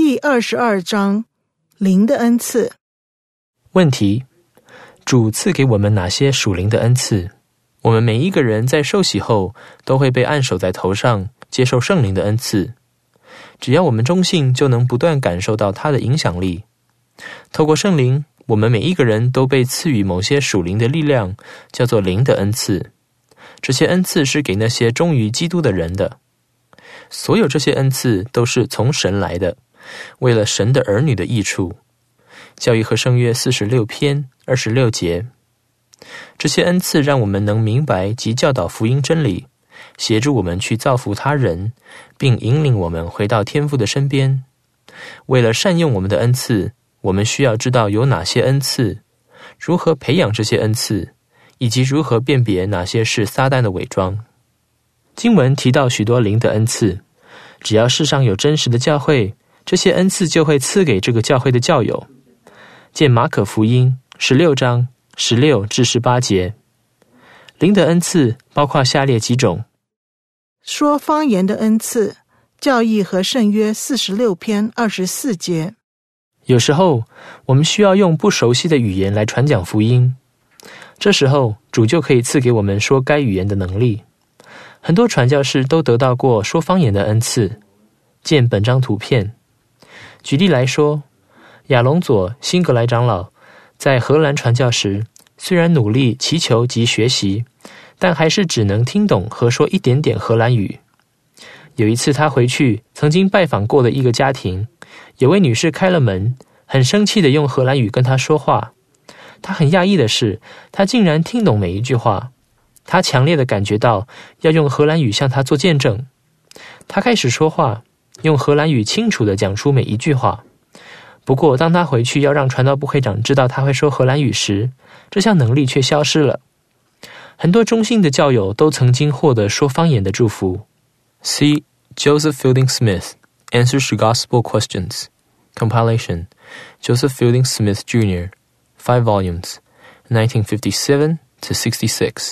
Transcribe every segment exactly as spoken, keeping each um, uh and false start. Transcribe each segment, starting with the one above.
第二十二章，灵的恩赐。 问题：主赐给我们哪些属灵的恩赐？我们每一个人在受洗后都会被按手在头上，接受圣灵的恩赐。只要我们忠信，就能不断感受到它的影响力。透过圣灵，我们每一个人都被赐予某些属灵的力量，叫做灵的恩赐。这些恩赐是给那些忠于基督的人的。所有这些恩赐都是从神来的，为了神的儿女的益处。教义和圣约四十六篇二十六节。这些恩赐让我们能明白及教导福音真理，协助我们去造福他人，并引领我们回到天父的身边。为了善用我们的恩赐，我们需要知道有哪些恩赐，如何培养这些恩赐，以及如何辨别哪些是撒旦的伪装。经文提到许多灵的恩赐，只要世上有真实的教会，这些恩赐就会赐给这个教会的教友。见马可福音十六章十六至十八节。灵的恩赐包括下列几种： 说方言的恩赐，教义和圣约四十六篇二十四节。 有时候我们需要用不熟悉的语言来传讲福音，这时候主就可以赐给我们说该语言的能力。很多传教士都得到过说方言的恩赐，见本张图片。举例来说，亚隆佐辛格莱长老在荷兰传教时，虽然努力祈求及学习，但还是只能听懂和说一点点荷兰语。有一次他回去曾经拜访过的一个家庭，有位女士开了门，很生气地用荷兰语跟他说话。他很讶异的是，他竟然听懂每一句话。他强烈地感觉到要用荷兰语向他做见证。他开始说话，用荷兰语清楚地讲出每一句话。不过当他回去要让传道部会长知道他会说荷兰语时，这项能力却消失了。很多忠信的教友都曾经获得说方言的祝福。See Joseph Fielding Smith, Answers to Gospel Questions. Compilation, Joseph Fielding Smith Junior, five volumes, nineteen fifty-seven to sixty-six,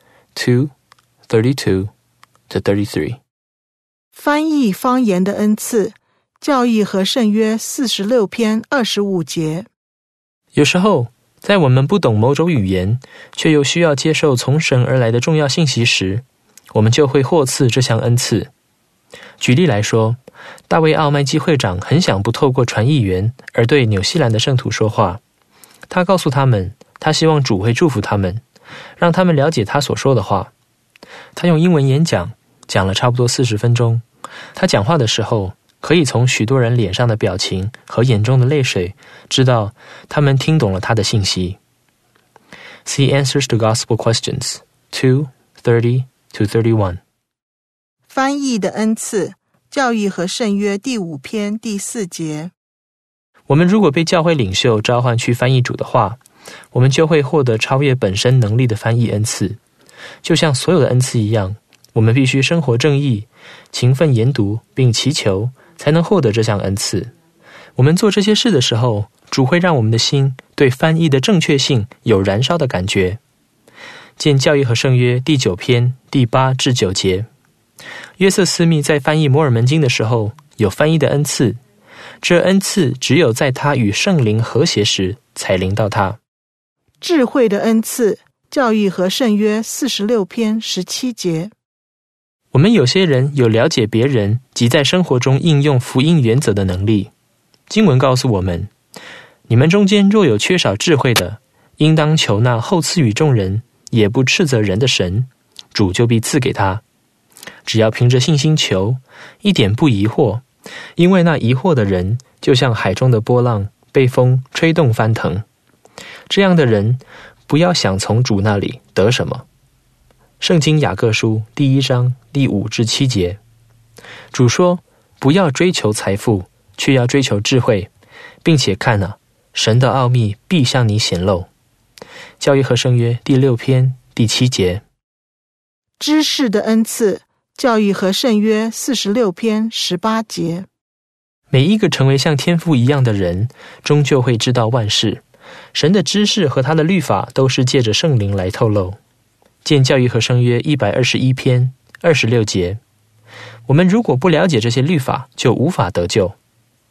two, thirty-two to thirty-three. 翻译方言的恩赐，教义和圣约四十六篇二十五节。 有时候，在我们不懂某种语言，却又需要接受从神而来的重要信息时，我们就会获赐这项恩赐。举例来说，大卫奥麦基会长很想不透过传译员而对纽西兰的圣徒说话。他告诉他们，他希望主会祝福他们，让他们了解他所说的话。他用英文演讲，讲了差不多四十分钟。他讲话的时候，可以从许多人脸上的表情和眼中的泪水，知道他们听懂了他的信息。See Answers to Gospel Questions, two, thirty to thirty-one. 翻译的恩赐，教义和圣约第五篇第四节。 我们如果被教会领袖召唤去翻译主的话，我们就会获得超越本身能力的翻译恩赐。就像所有的恩赐一样，我们必须生活正义，勤奋研读并祈求，才能获得这项恩赐。我们做这些事的时候，主会让我们的心对翻译的正确性有燃烧的感觉。见教义和圣约第九篇第八至九节。约瑟斯密在翻译摩尔门经的时候，有翻译的恩赐，这恩赐只有在他与圣灵和谐时才临到他。 智慧的恩赐，教义和圣约四十六篇十七节。 我们有些人有了解别人及在生活中应用福音原则的能力。经文告诉我们，你们中间若有缺少智慧的，应当求那厚赐予众人，也不斥责人的神，主就必赐给他。只要凭着信心求，一点不疑惑，因为那疑惑的人就像海中的波浪，被风吹动翻腾。这样的人不要想从主那里得什么。圣经雅各书第一章第五至七节。主说，不要追求财富，却要追求智慧，并且看啊，神的奥秘必向你显露。教义和圣约第六篇第七节。 知识的恩赐，教义和圣约四十六篇十八节。 每一个成为像天父一样的人，终究会知道万事。神的知识和他的律法都是借着圣灵来透露。见教义和圣约一百二十一篇二十六节。我们如果不了解这些律法，就无法得救。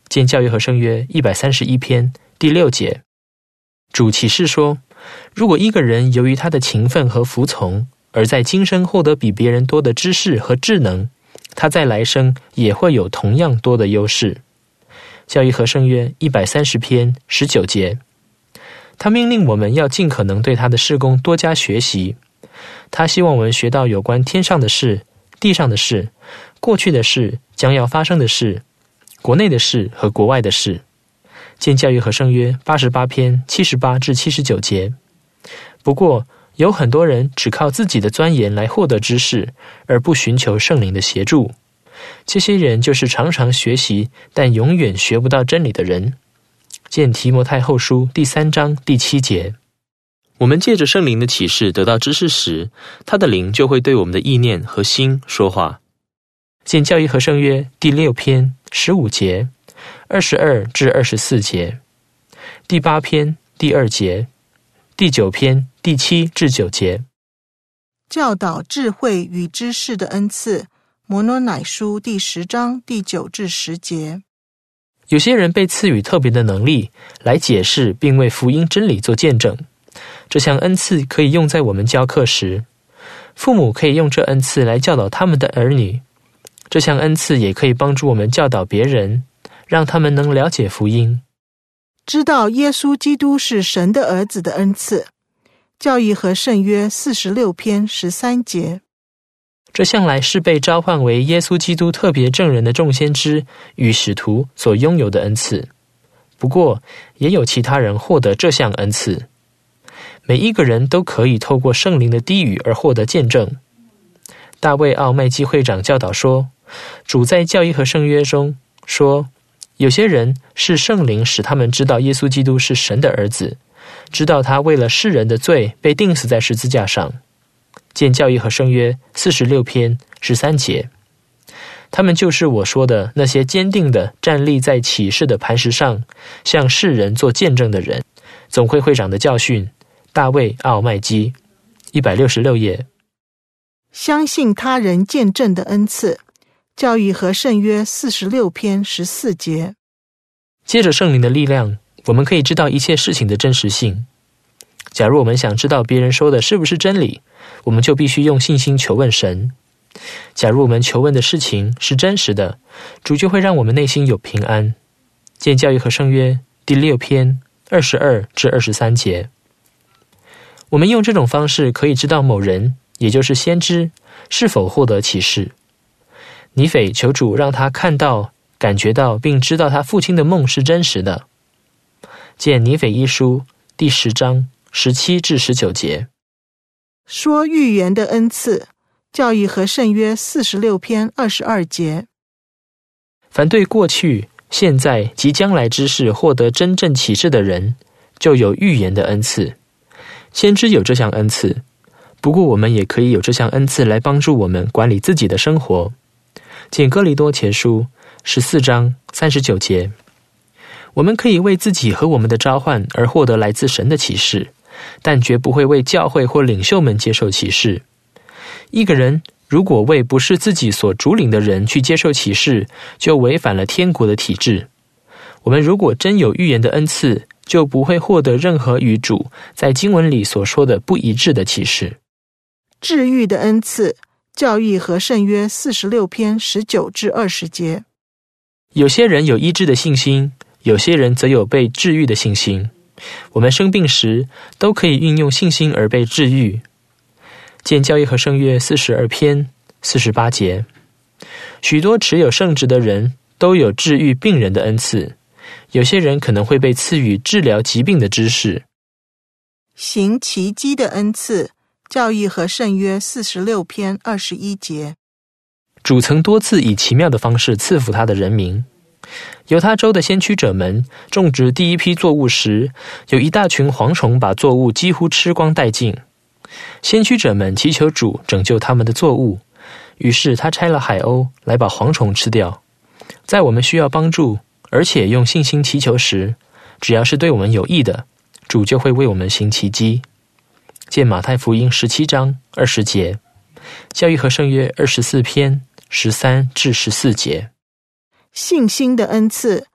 见教育和圣约一百三十一篇第六节。主启示说，如果一个人由于他的勤奋和服从，而在今生获得比别人多的知识和智能，他在来生也会有同样多的优势。教义和圣约一百三十篇十九节，他命令我们要尽可能对他的事工多加学习。他希望我们学到有关天上的事、地上的事、过去的事、将要发生的事、国内的事和国外的事。见教义和圣约八十八篇七十八至七十九节。不过有很多人只靠自己的钻研来获得知识，而不寻求圣灵的协助。这些人就是常常学习但永远学不到真理的人。见提摩太后书第三章第七节。我们借着圣灵的启示得到知识时，他的灵就会对我们的意念和心说话。见教义和圣约第六篇十五节、二十二至二十四节，第八篇第二节，第九篇第七至九节。 教导智慧与知识的恩赐，摩罗乃书第十章第九至十节。 有些人被赐予特别的能力来解释并为福音真理做见证，这项恩赐可以用在我们教课时，父母可以用这恩赐来教导他们的儿女。这项恩赐也可以帮助我们教导别人，让他们能了解福音。 知道耶稣基督是神的儿子的恩赐，教义和圣约四十六篇十三节。 这向来是被召唤为耶稣基督特别证人的众先知与使徒所拥有的恩赐。不过也有其他人获得这项恩赐。每一个人都可以透过圣灵的低语而获得见证。大卫奥麦基会长教导说，主在教义和圣约中说，有些人是圣灵使他们知道耶稣基督是神的儿子，知道他为了世人的罪被钉死在十字架上。见教义和圣约四十六篇十三节。他们就是我说的那些坚定的站立在启示的磐石上，向世人做见证的人。总会会长的教训，大卫奥麦基一百六十六页。 相信他人见证的恩赐，教义和圣约四十六篇十四节。 借着圣灵的力量，我们可以知道一切事情的真实性。假如我们想知道别人说的是不是真理，我们就必须用信心求问神。假如我们求问的事情是真实的，主就会让我们内心有平安。见教义和圣约第六篇二十二至二十三节。我们用这种方式可以知道某人，也就是先知，是否获得启示。尼斐求主让他看到、感觉到并知道他父亲的梦是真实的。见尼斐一书第十章十七至十九节。 说预言的恩赐，教义和圣约四十六篇二十二节。 凡对过去、现在及将来之事获得真正启示的人，就有预言的恩赐。先知有这项恩赐，不过我们也可以有这项恩赐来帮助我们管理自己的生活。见哥林多前书十四章三十九节。我们可以为自己和我们的召唤而获得来自神的启示，但绝不会为教会或领袖们接受启示。一个人如果为不是自己所主领的人去接受启示，就违反了天国的体制。我们如果真有预言的恩赐，就不会获得任何与主在经文里所说的不一致的启示。 治愈的恩赐，教义和圣约四十六篇十九至二十节。 有些人有医治的信心，有些人则有被治愈的信心。我们生病时都可以运用信心而被治愈。见教义和圣约四十二篇四十八节。许多持有圣职的人都有治愈病人的恩赐，有些人可能会被赐予治疗疾病的知识。 行奇迹的恩赐，教义和圣约四十六篇二十一节。 主曾多次以奇妙的方式赐福他的人民。犹他州的先驱者们种植第一批作物时，有一大群蝗虫把作物几乎吃光殆尽。先驱者们祈求主拯救他们的作物，于是他差了海鸥来把蝗虫吃掉。在我们需要帮助，而且用信心祈求时，只要是对我们有益的，主就会为我们行奇迹。见马太福音十七章二十节，教义和圣约二十四篇十三至十四节。 信心的恩赐，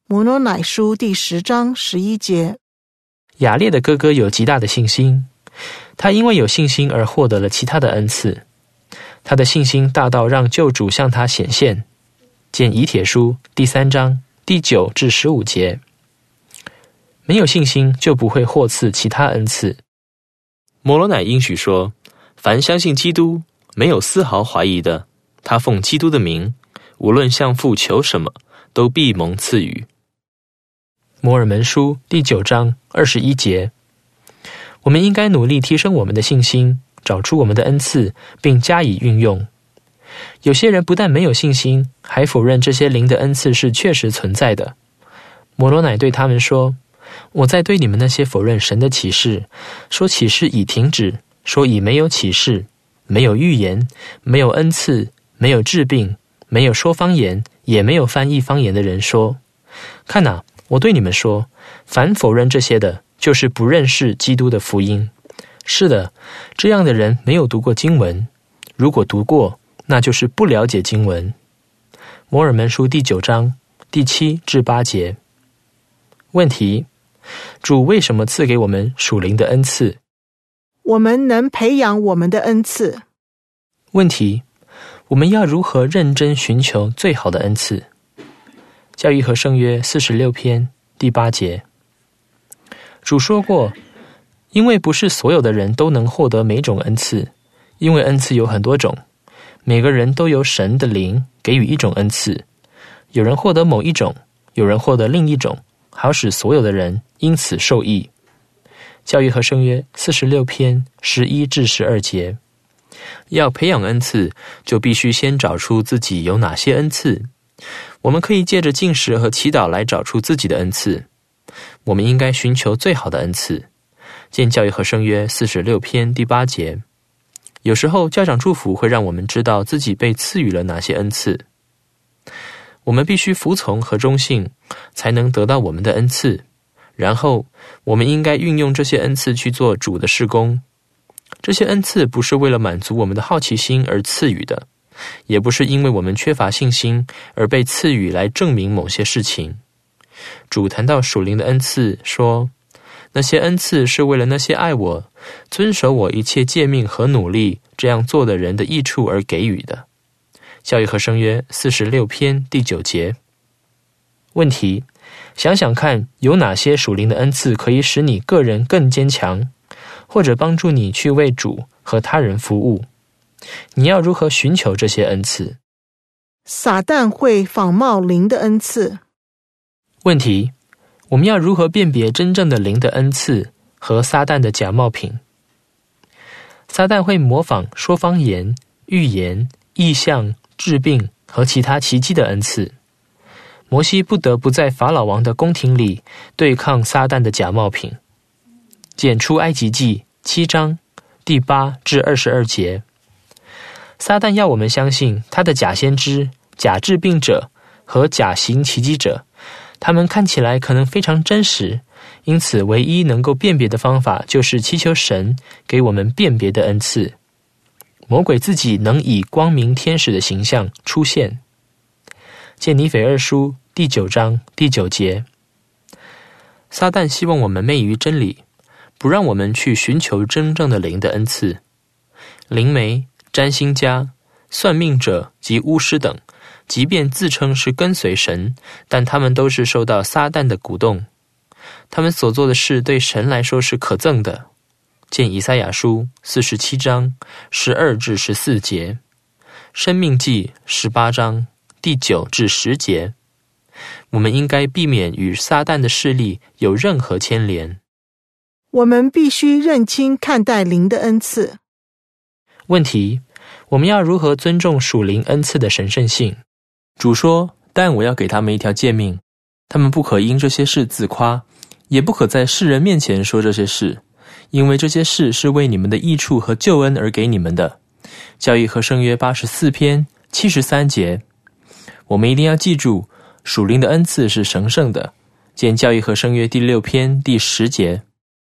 摩罗乃书第十章十一节。 雅列的哥哥有极大的信心，他因为有信心而获得了其他的恩赐。他的信心大到让救主向他显现，见以帖书第三章第九至十五节。没有信心就不会获赐其他恩赐。摩罗乃应许说，凡相信基督没有丝毫怀疑的，他奉基督的名，无论向父求什么，都必蒙赐予。摩尔门书第九章二十一节。我们应该努力提升我们的信心，找出我们的恩赐，并加以运用。有些人不但没有信心，还否认这些灵的恩赐是确实存在的。摩罗乃对他们说，我在对你们那些否认神的启示，说启示已停止，说已没有启示，没有预言，没有恩赐，没有治病，没有说方言，也没有翻译方言的人说，看哪，我对你们说，凡否认这些的，就是不认识基督的福音。是的，这样的人没有读过经文，如果读过，那就是不了解经文。摩尔门书第九章第七至八节。问题：主为什么赐给我们属灵的恩赐？ 我们能培养我们的恩赐。 问题：我们要如何认真寻求最好的恩赐？教义和圣约四十六篇第八节。主说过，因为不是所有的人都能获得每种恩赐，因为恩赐有很多种，每个人都由神的灵给予一种恩赐，有人获得某一种，有人获得另一种，好使所有的人因此受益。教义和圣约四十六篇十一至十二节。要培养恩赐，就必须先找出自己有哪些恩赐。我们可以借着禁食和祈祷来找出自己的恩赐。我们应该寻求最好的恩赐。见教义和圣约四十六篇第八节。有时候教长祝福会让我们知道自己被赐予了哪些恩赐。我们必须服从和忠信，才能得到我们的恩赐。然后我们应该运用这些恩赐去做主的事工。这些恩赐不是为了满足我们的好奇心而赐予的，也不是因为我们缺乏信心而被赐予来证明某些事情。主谈到属灵的恩赐说，那些恩赐是为了那些爱我、遵守我一切诫命和努力这样做的人的益处而给予的。教义和圣约四十六篇第九节。问题：想想看，有哪些属灵的恩赐可以使你个人更坚强，或者帮助你去为主和他人服务？你要如何寻求这些恩赐？ 撒旦会仿冒灵的恩赐。 问题：我们要如何辨别真正的灵的恩赐和撒旦的假冒品？撒旦会模仿说方言、预言、异象、治病和其他奇迹的恩赐。摩西不得不在法老王的宫廷里对抗撒旦的假冒品。见出埃及记七章第八至二十二节。撒旦要我们相信他的假先知、假治病者和假行奇迹者，他们看起来可能非常真实，因此唯一能够辨别的方法就是祈求神给我们辨别的恩赐。魔鬼自己能以光明天使的形象出现。见尼腓二书第九章第九节。撒旦希望我们昧于真理，不让我们去寻求真正的灵的恩赐。灵媒、占星家、算命者及巫师等，即便自称是跟随神，但他们都是受到撒旦的鼓动。他们所做的事对神来说是可憎的。见以赛亚书四十七章十二至十四节，申命记十八章第九至十节。我们应该避免与撒旦的势力有任何牵连。 我们必须认清看待灵的恩赐。 问题：我们要如何尊重属灵恩赐的神圣性？主说，但我要给他们一条诫命，他们不可因这些事自夸，也不可在世人面前说这些事，因为这些事是为你们的益处和救恩而给你们的。教义和圣约八十四篇七十三节。我们一定要记住，属灵的恩赐是神圣的。见教义和圣约第六篇第十节。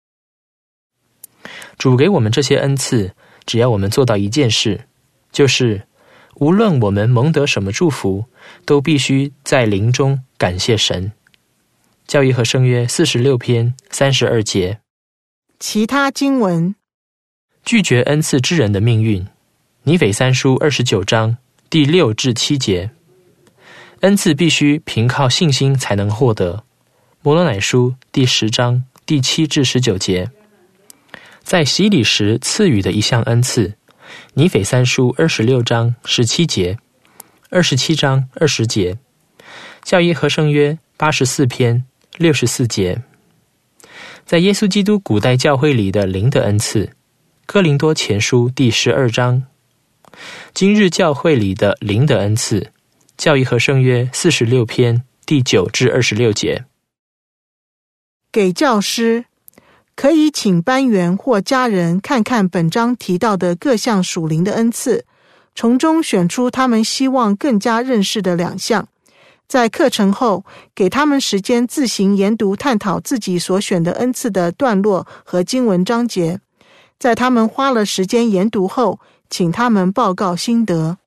主给我们这些恩赐，只要我们做到一件事，就是无论我们蒙得什么祝福，都必须在灵中感谢神。 教义和圣约四十六篇三十二节。 其他经文， 拒绝恩赐之人的命运，尼腓三书二十九章第六至七节。恩赐必须凭靠信心才能获得，摩罗乃书第十章第七至十九节。在洗礼时赐予的一项恩赐，尼腓三书二十六章十七节，二十七章二十节。教义和圣约八十四篇六十四节。在耶稣基督古代教会里的灵的恩赐，哥林多前书第十二章。今日教会里的灵的恩赐，教义和圣约四十六篇第九至二十六节。 给教师，可以请班员或家人看看本章提到的各项属灵的恩赐，从中选出他们希望更加认识的两项。在课程后，给他们时间自行研读探讨自己所选的恩赐的段落和经文章节。在他们花了时间研读后，请他们报告心得。